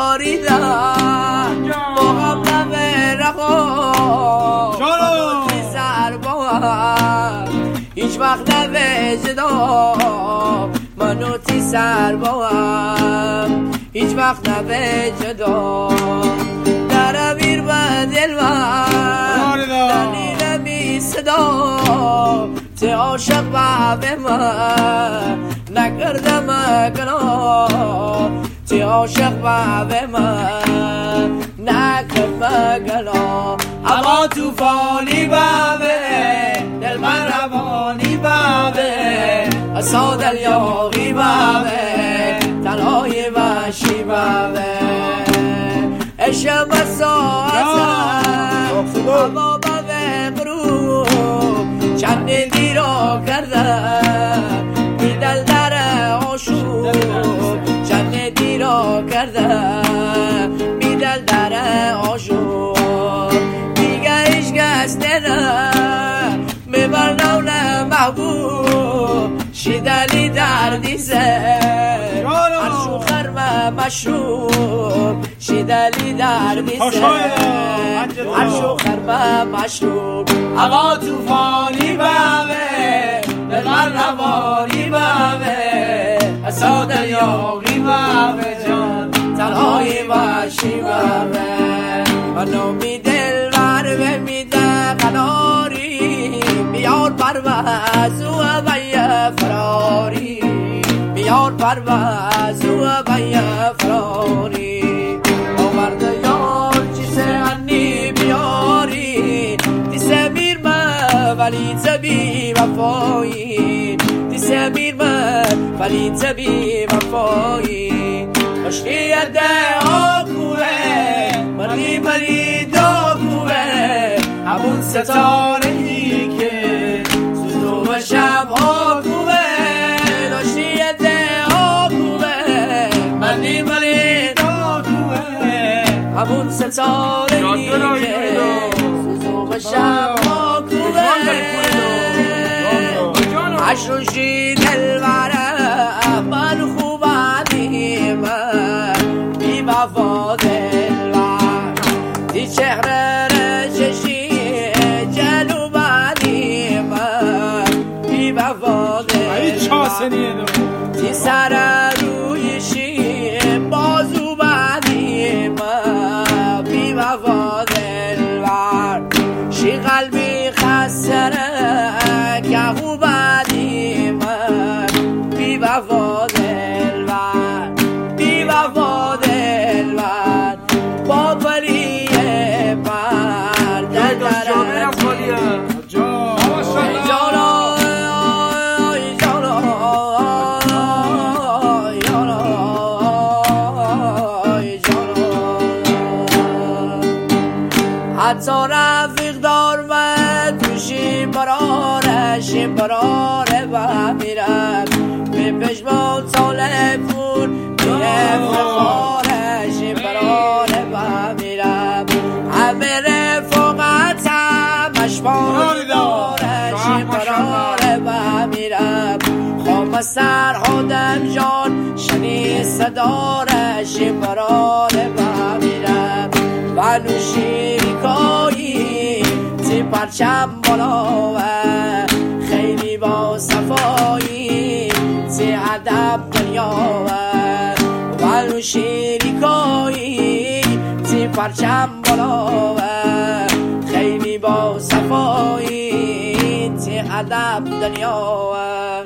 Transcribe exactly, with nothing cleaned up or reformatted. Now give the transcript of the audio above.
آریدم مقام رخو منوتی سر باهم هیچ وقت نوه جدا منوتی سر باهم هیچ وقت نوه جدا در امیر و دل من دلیل می صدا تی عاشق و به من نکردم گناه تی عاشق و به من نکردم گناه هوا توفانی بابه دل من روانی بابه اصا دل یاغی بابه تنهای وحشی بابه عشق مساعتم هوا بابه غروب چند دیرا کردم بی دل در آشوب چند دیرا کردم بی دل در آشوب دیگه ایش کس نرم میبر نونه محبوب شیدلی دردی زر عرشو خرم مشروب شیدلی دردی زر عرشو خرم مشروب هوا توفانی بابه دلغر روانی بابه اصا دریاغی بابه جان تنهای وحشی بابه منو می دل بر میده قناری بیار پرواز و بیا فراری بیار پرواز و بیا فراری آورد یار چیزه انی بیاری دیسه میر من ولی تبی وفایی دیسه میر من ولی تبی وفایی مشکی یده آکوه مردی مری داکوه همون ستاره ای که سوزو و شب آکوه داشتی یده آکوه مردی مری داکوه همون ستاره ای که سوزو و شب آکوه عشوشی دل برم من خوب عدیم بی وفا دل برم دی چهره رچشی جلو بدیم بی وفا دل برم دی سر رویشی بازو بدیم بی وفا دل برم شی قلبی خسره که خوب بدیم بی وفا دل برم بی وفا دل برم با ولی پر در درم حتی رفیق دار و توشی برارش براره و میرم به پشمان تلفون میره فخارش براره و میرم همه رفاقتم اشبان دارش براره و میرم خام سر خودم جان شنی صدارش براره و میرم و نوشیکایی تی پرچم بالا و خیلی با صفایی تی ادب دنیا و نوشیکایی تی پرچم بالا و خیلی با صفایی تی ادب دنیا